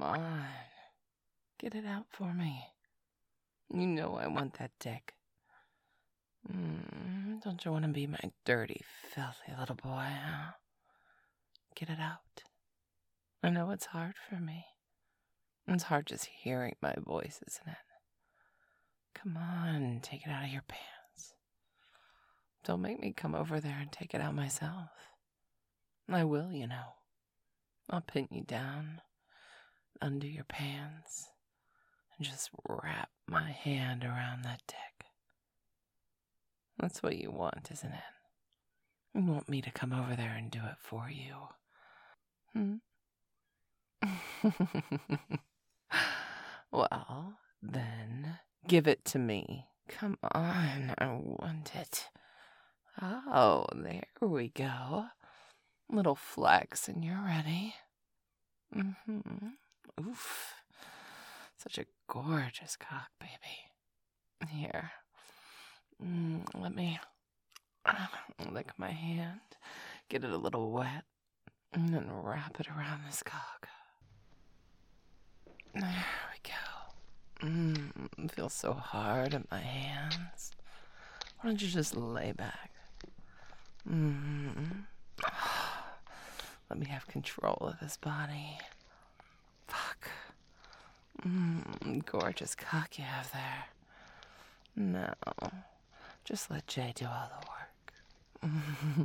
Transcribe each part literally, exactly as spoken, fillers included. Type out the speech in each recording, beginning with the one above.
Come on. Get it out for me. You know I want that dick. Mm, don't you want to be my dirty, filthy little boy, huh? Get it out. I know it's hard for me. It's hard just hearing my voice, isn't it? Come on, take it out of your pants. Don't make me come over there and take it out myself. I will, you know. I'll pin you down, undo your pants, and just wrap my hand around that dick. That's what you want, isn't it? You want me to come over there and do it for you. Hmm? Well, then, give it to me. Come on, I want it. Oh, there we go. Little flex, and you're ready. Mm-hmm. Oof. Such a gorgeous cock, baby. Here. Mm, let me uh, lick my hand, get it a little wet, and then wrap it around this cock. There we go. Mmm, feels so hard in my hands. Why don't you just lay back? Mmm. Let me have control of this body. Fuck. Mmm, gorgeous cock you have there. No, just let Jay do all the work.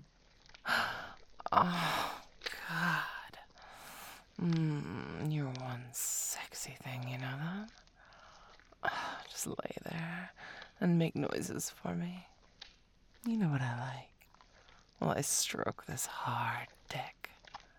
Oh, God. Mmm, you're one sexy thing, you know that? Oh, just lay there and make noises for me. You know what I like. While I stroke this hard dick.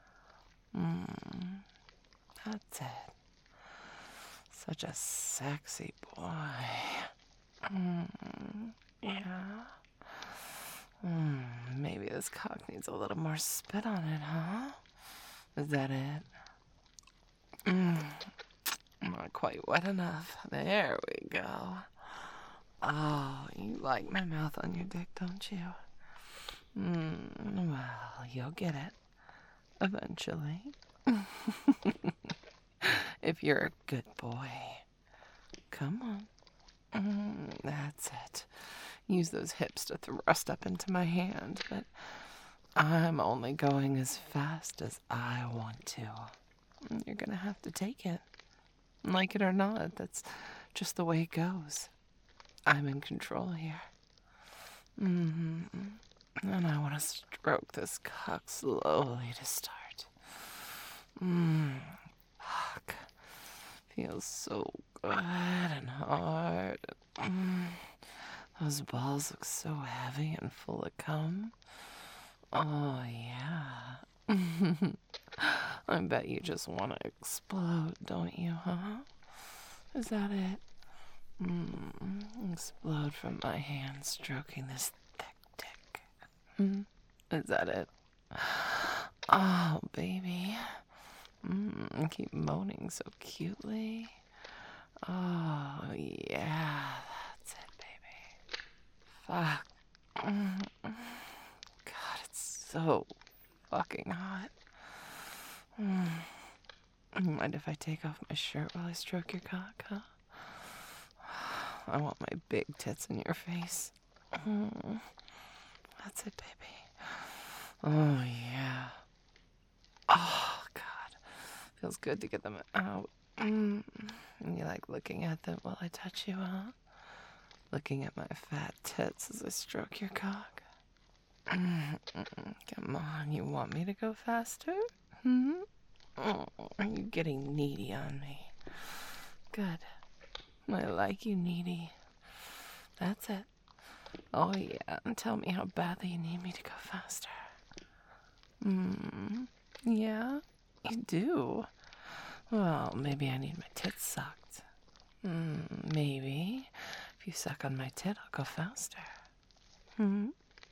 Mmm, that's it. Such a sexy boy. Mmm, yeah. Mmm, maybe this cock needs a little more spit on it, huh? Is that it? Mmm, not quite wet enough. There we go. Oh, you like my mouth on your dick, don't you? Mmm, well, you'll get it. Eventually. If you're a good boy. Come on. Mm, that's it. Use those hips to thrust up into my hand, but I'm only going as fast as I want to. You're gonna have to take it. Like it or not, that's just the way it goes. I'm in control here. Mm-hmm. And I want to stroke this cock slowly to start. Mmm. Fuck. Feels so good and hard. Mm. Those balls look so heavy and full of cum. Oh, yeah. I bet you just want to explode, don't you, huh? Is that it? Mm, explode from my hand stroking this thick dick. Mm, is that it? Oh, baby. Mm, keep moaning so cutely. Oh, yeah, that's it, baby. Fuck. Mm, God, it's so fucking hot. Mm. Mind if I take off my shirt while I stroke your cock, huh? I want my big tits in your face. Mm. That's it, baby. Oh, yeah. Oh, God. Feels good to get them out. Mm. And you like looking at them while I touch you, huh? Looking at my fat tits as I stroke your cock. Mm. Come on, you want me to go faster? Hmm? Oh, are you getting needy on me? Good. I like you needy. That's it. Oh, yeah. Tell me how badly you need me to go faster. Hmm. Yeah, you do. Well, maybe I need my tits sucked. Hmm. Maybe. If you suck on my tit, I'll go faster. Hmm.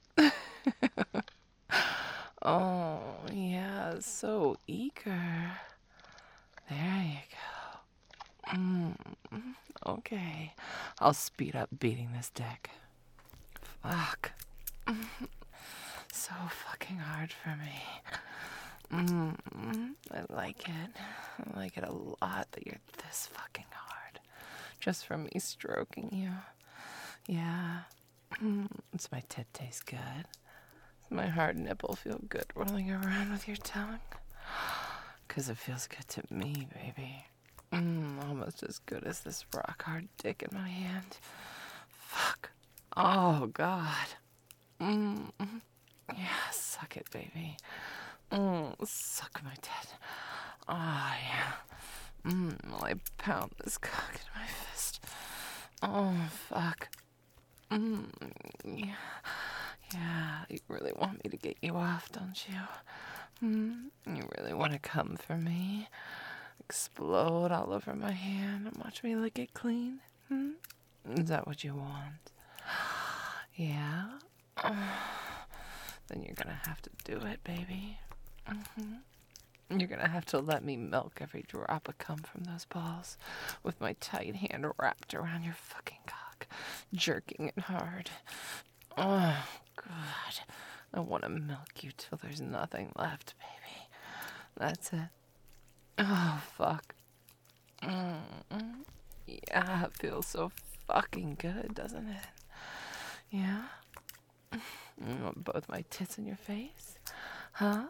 Oh, yeah. So eager. There you go. Mm, okay. I'll speed up beating this dick. Fuck. So fucking hard for me. Mm, I like it. I like it a lot that you're this fucking hard. Just from me stroking you. Yeah. Does my tit taste good? Does my hard nipple feel good rolling around with your tongue? Because it feels good to me, baby. Mm, almost as good as this rock hard dick in my hand. Fuck. Oh, God. Mm. Yeah, suck it, baby. Mm, suck my tit. Oh, yeah. Mm, while I pound this cock in my fist. Oh, fuck. Mm, yeah. Yeah, you really want me to get you off, don't you? Mm, you really want to come for me? Explode all over my hand and watch me lick it clean? Hmm? Is that what you want? Yeah? Then you're gonna have to do it, baby. Mm-hmm. You're gonna have to let me milk every drop of cum from those balls with my tight hand wrapped around your fucking cock, jerking it hard. Oh, God. I want to milk you till there's nothing left, baby. That's it. Oh, fuck. Mm-mm. Yeah, it feels so fucking good, doesn't it? Yeah? You want both my tits in your face? Huh?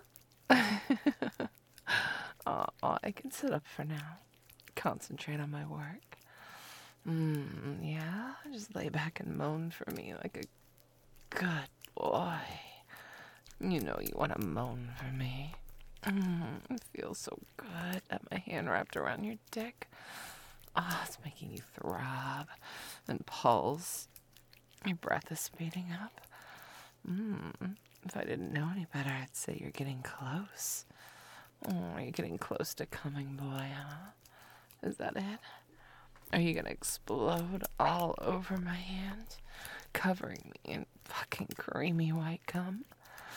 oh, oh, I can sit up for now. Concentrate on my work. Mm, yeah? Just lay back and moan for me like a good boy. You know you want to moan for me. Mm, it feels so good. Have my hand wrapped around your dick. Ah, oh, it's making you throb and pulse. Your breath is speeding up. Mm, if I didn't know any better, I'd say you're getting close. Oh, you're getting close to coming, boy, huh? Is that it? Are you gonna explode all over my hand, covering me in fucking creamy white cum?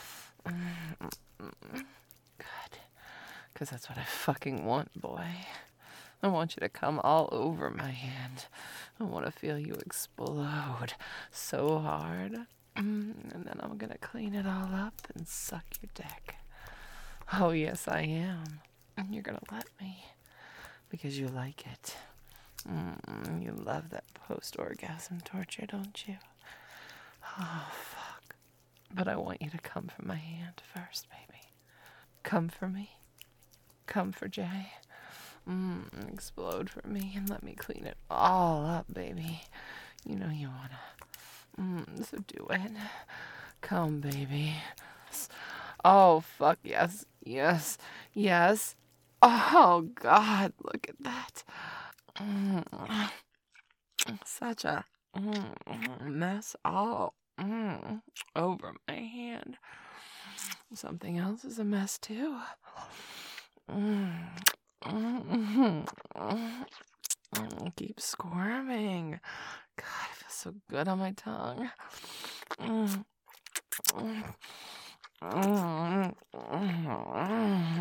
Mm-mm. Good. Because that's what I fucking want, boy. I want you to come all over my hand. I want to feel you explode so hard. Mm, and then I'm going to clean it all up and suck your dick. Oh, yes, I am. And you're going to let me. Because you like it. Mm, you love that post-orgasm torture, don't you? Oh, fuck. But I want you to come for my hand first, baby. Come for me. Come for Jay. Mm, explode for me and let me clean it all up, baby. You know you wanna. Mm, so do it. Come, baby. Oh, fuck, yes, yes, yes. Oh, God, look at that. Mm, such a mm, mess all mm, over my hand. Something else is a mess, too. Mm. Mm-hmm. Mm-hmm. Keep squirming. God, it feels so good on my tongue. Mm. Mm. Mm. Mm.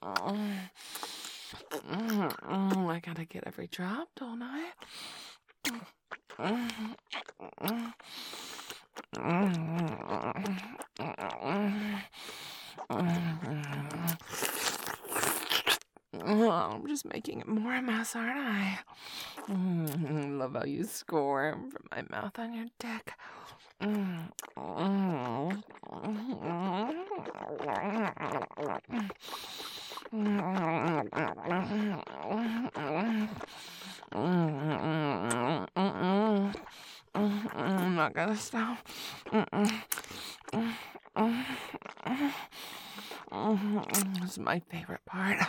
Mm. I gotta get every drop, don't I? Mm. Mm. Mm. Oh, I'm just making it more a mess, aren't I? Mm, love how you squirm from my mouth on your dick. Mm, mm, I'm not gonna stop. This is my favorite part.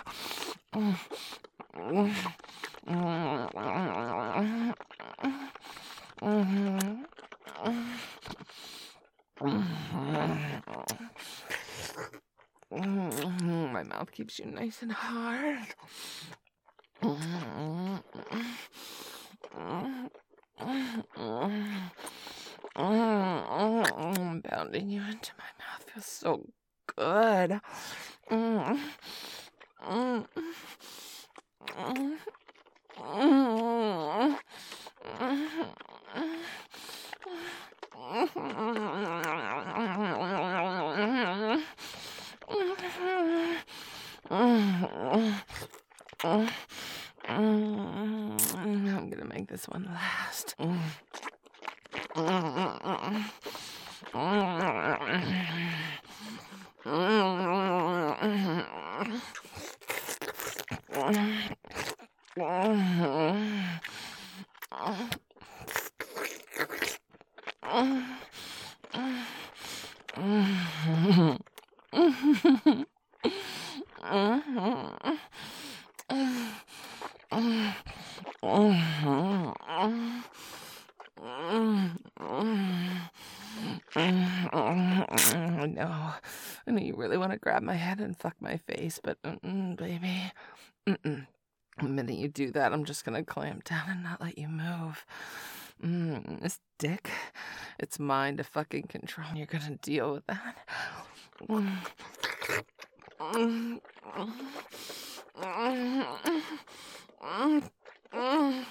My mouth keeps you nice and hard. Pounding you into my mouth feels so good. Mm. Mm. Mm. Mm. Mm, I'm gonna make this one last. Mm. I know. I know you really want to grab my head and fuck my face, but mm-mm, baby. Mm-mm. The minute you do that, I'm just gonna clamp down and not let you move. Mm, this dick, it's mine to fucking control. You're gonna deal with that. Mm. Mm. Mm. Mm.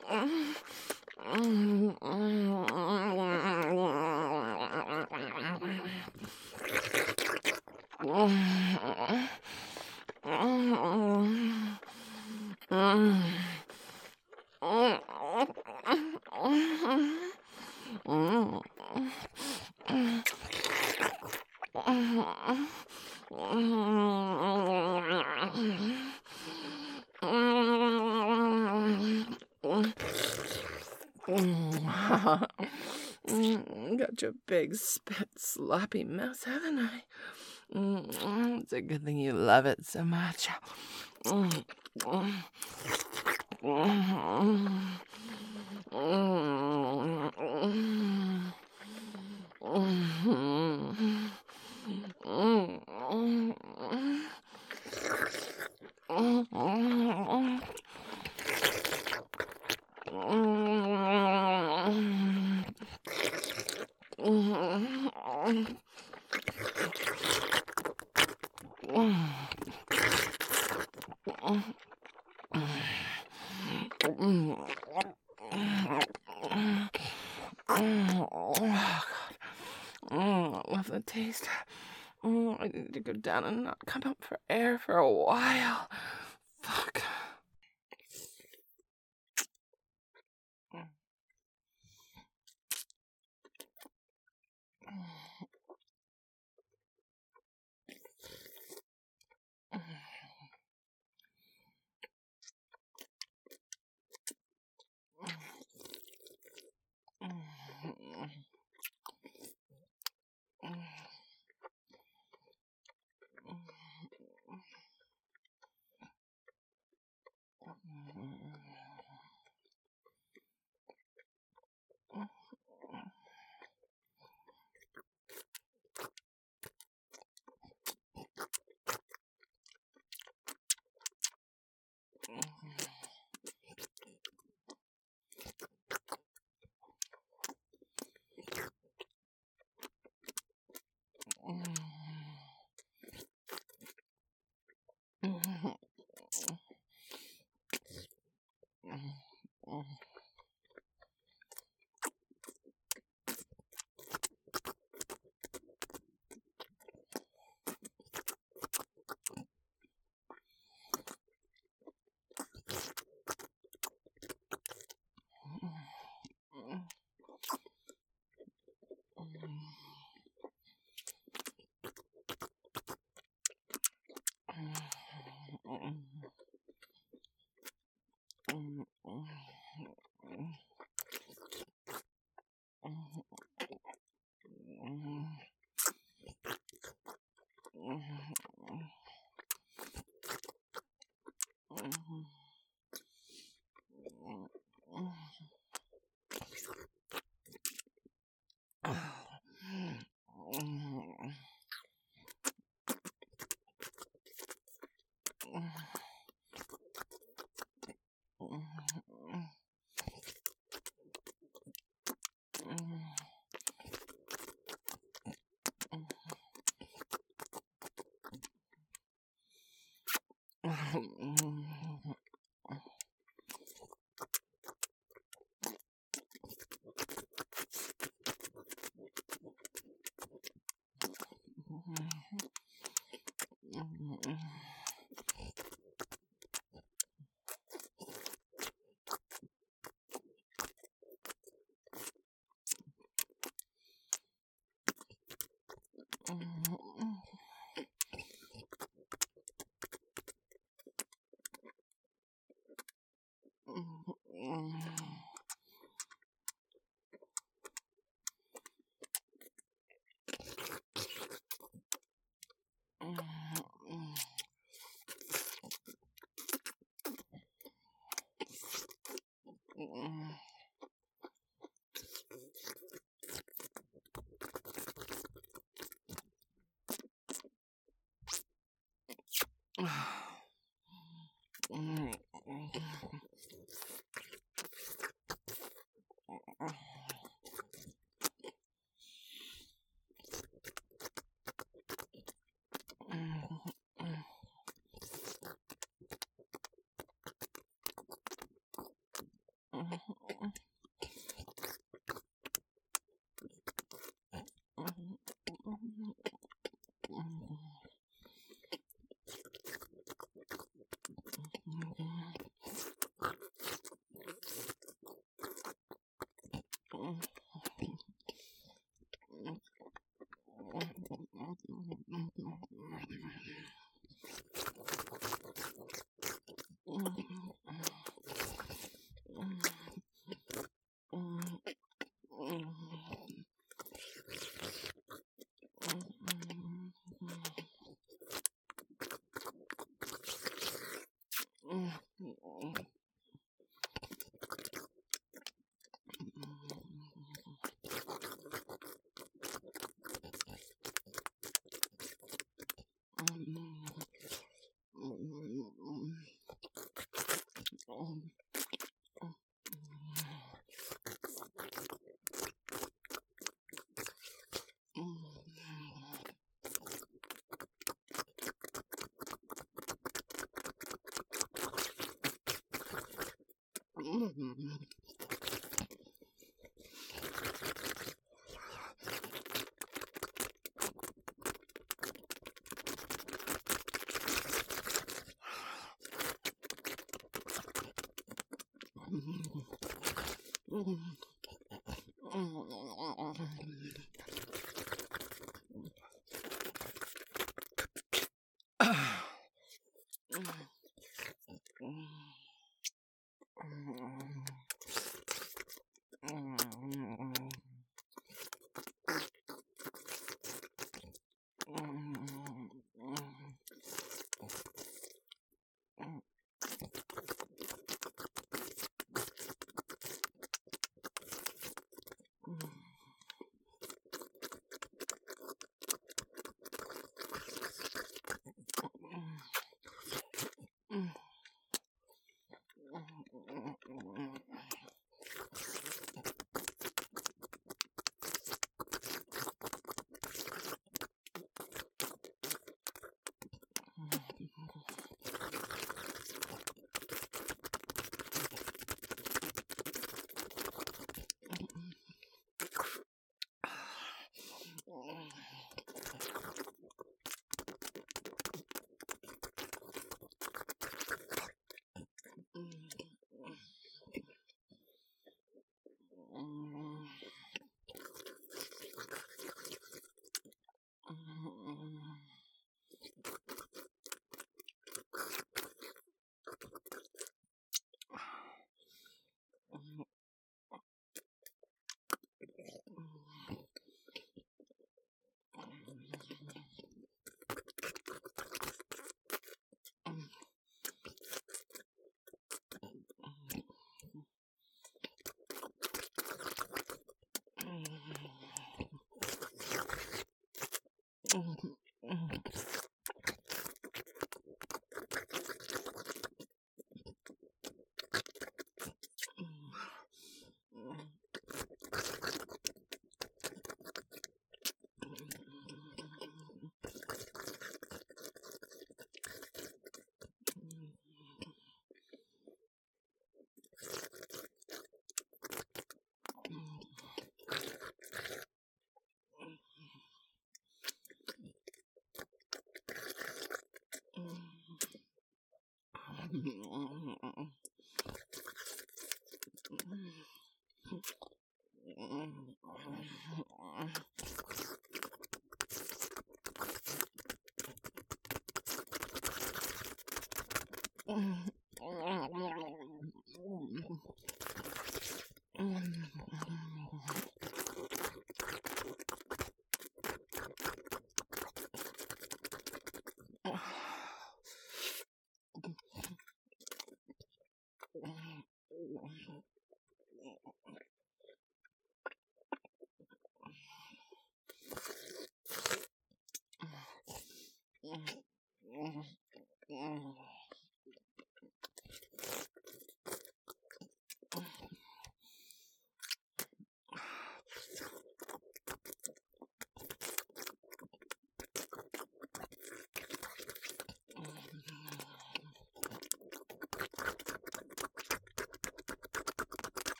Got your big spit sloppy mess, haven't I? Mm, it's a good thing you love it so much. Mm, mm, mm, Oh, God. Mm, I love the taste. Mm, I need to go down and not come up for air for a while. Fuck.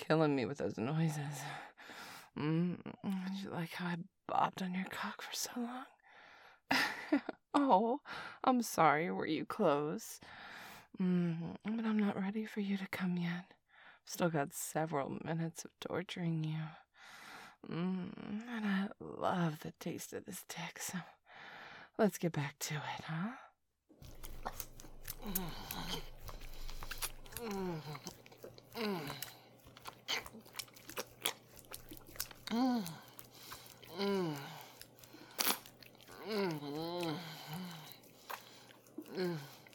killing me with those noises. Mm, did you like how I bobbed on your cock for so long? Oh, I'm sorry. Were you close? Mm, but I'm not ready for you to come yet. Still got several minutes of torturing you. Mm, and I love the taste of this dick, so let's get back to it, huh? Mm. Mm. Mm. Mm. Mm. Mm. Mm.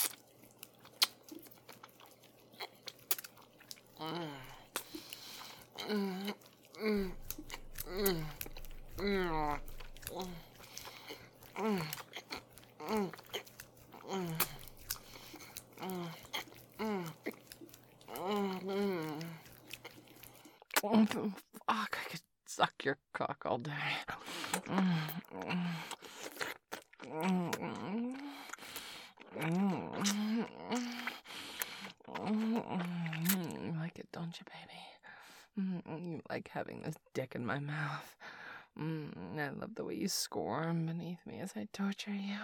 Fuck, I could suck your cock all day. You like it, don't you, baby? You like having this dick in my mouth. I love the way you squirm beneath me as I torture you.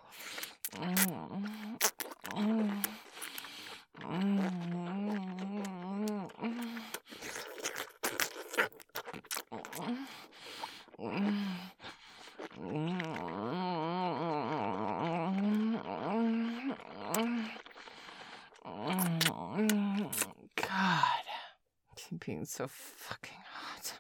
God, keep being so fucking hot.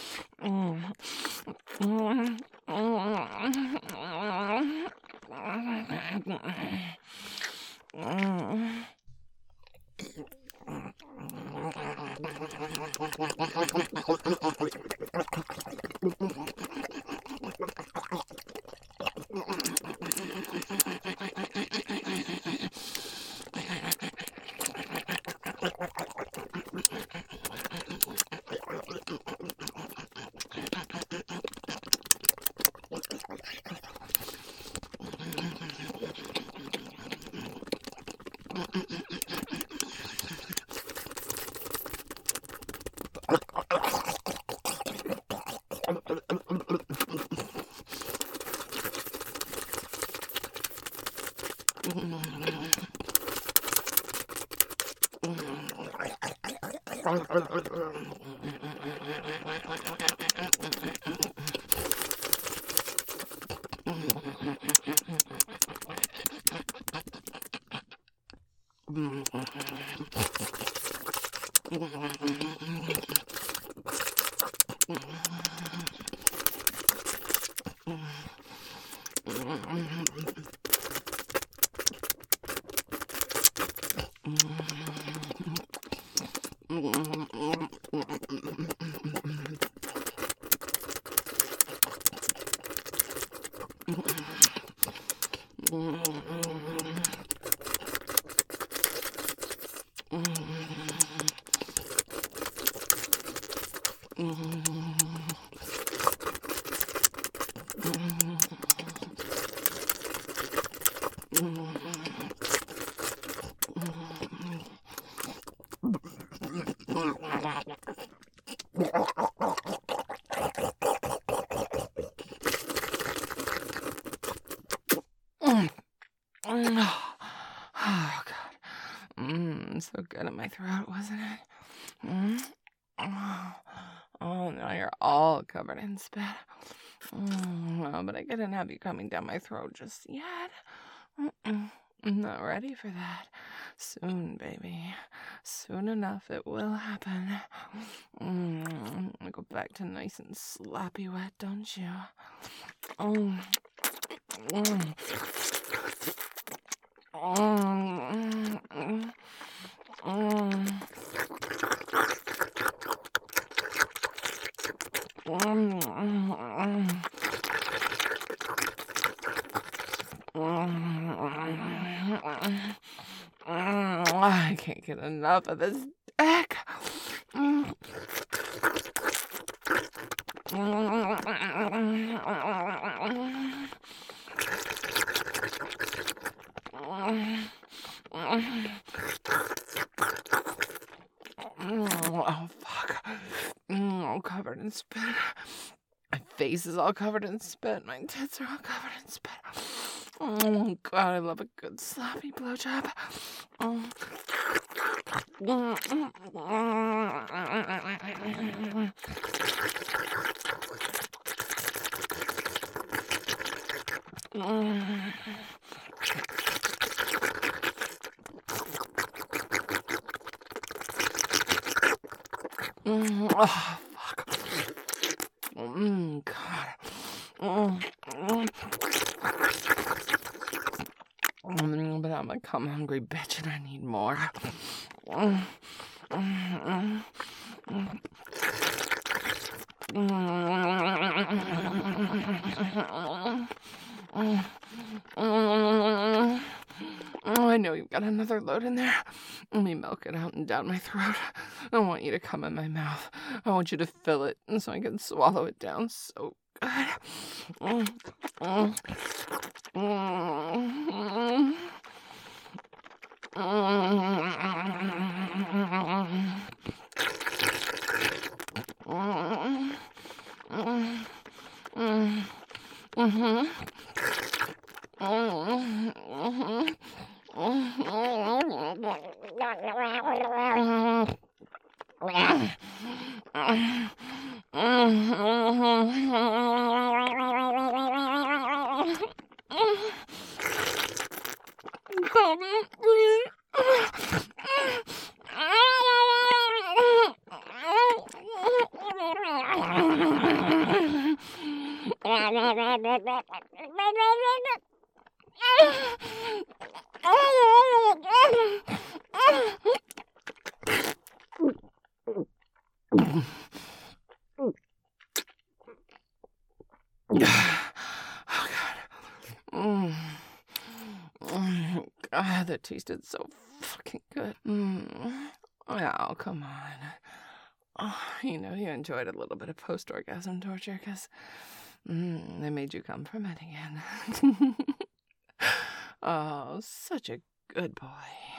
Oh, God. Mmm, so good in my throat, wasn't it? Mm? Oh, oh, now you're all covered in spit. Mm, oh, but I couldn't have you coming down my throat just yet. Mm-mm. I'm not ready for that. Soon, baby. Soon enough, it will happen. Mm, I go back to nice and sloppy wet, don't you? Mm. Mm. Mm. Mm. Mm. I can't get enough of this dick. Oh, fuck. covered in spit. My face is all covered in spit. My tits are all covered in spit. Oh, God, I love a good sloppy blowjob. Oh. Oh, fuck. Mm, God. Mm, mm. Mm, but I'm a cum hungry bitch and I need more. Mm, mm, mm, mm. Oh, I know you've got another load in there. Let me milk it out and down my throat. I want you to come in my mouth. I want you to fill it so I can swallow it down so good. Mm, mm, mm, God, that tasted so fucking good. Mm. Oh, come on. Oh, you know, you enjoyed a little bit of post-orgasm torture because mm, they made you come from it again. Oh, such a good boy.